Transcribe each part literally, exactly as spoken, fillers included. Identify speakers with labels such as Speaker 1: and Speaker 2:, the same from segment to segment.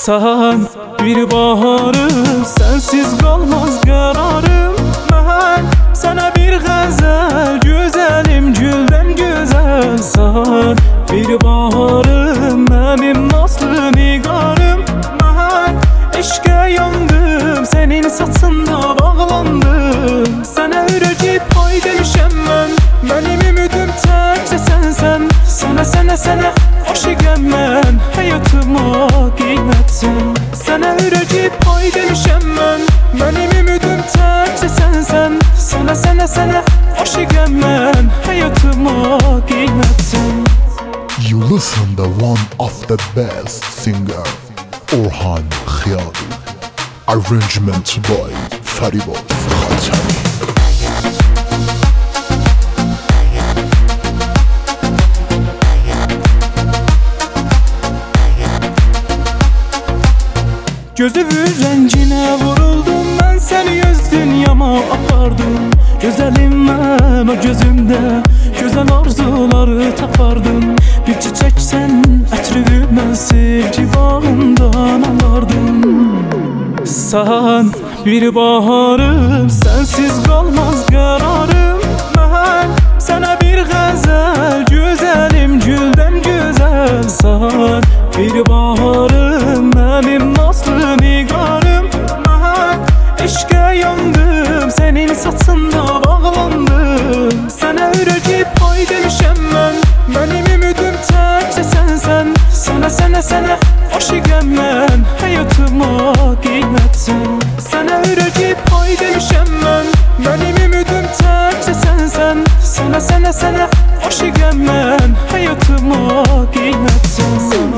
Speaker 1: Sen bir baharım, sensiz kalmaz kararım. Ben sana bir gazel, güzelim gülden güzel. Sen bir baharım, benim naslı nigarım. Ben eşke yandım, senin saçında bağlandım. Sana ürəcək pay demişəm mən, benim ümidim təkcə sənsən. Sana sana sana aşıqəm mən, hayatıma qiymətsən. Sana ürəcək pay demişəm mən, benim ümidim təkcə sənsən. Sana sana sana aşıqəm mən, hayatıma qiymətsən.
Speaker 2: You listen the one of the best singer Orhan Xiyadi. Arrangement by Faribot Khatami.
Speaker 1: Gözümün rəngine vuruldum, mən səni öz dünyama apardım. Gözəlim mən o gözümdə, gözəl arzuları tapardım. Bir çiçəksən, ətrini mən sevgi bağından alardım. Sən bir baharım, sensiz qalmaz qararım. Mən sənə bir qəzəl, güzəlim güldən güzəl. Sən bir baharım, mənim naslı nigarım. Mən eşqə yandım, senin saçında bağlandım. Sənə ürəcək pay demişəm mən, benim ümidim təkcə sənsən. Sana sana sana aşıqəm mən, hayatıma qiymətsən. Sənə ürəcək pay demişəm mən, benim ümidim təkcə sənsən. Sana sana sana aşıqəm mən, hayatıma qiymətsən.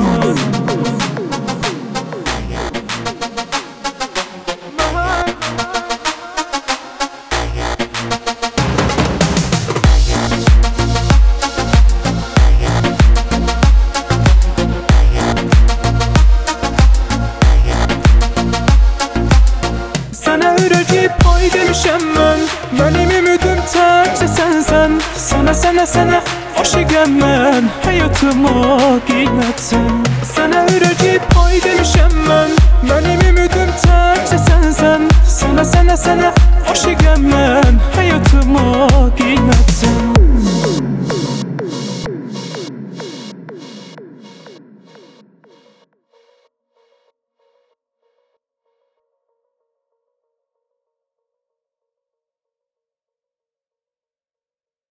Speaker 1: Sana ürəcək pay demişəm mən, benim ümidim təkcə sənsən. Sana sana sana aşıqəm mən, hayatıma qiymətsən. Sana ürəcək pay demişəm mən, benim ümidim təkcə sənsən. Sana sana sana aşıqəm mən, hayatıma qiymətsən.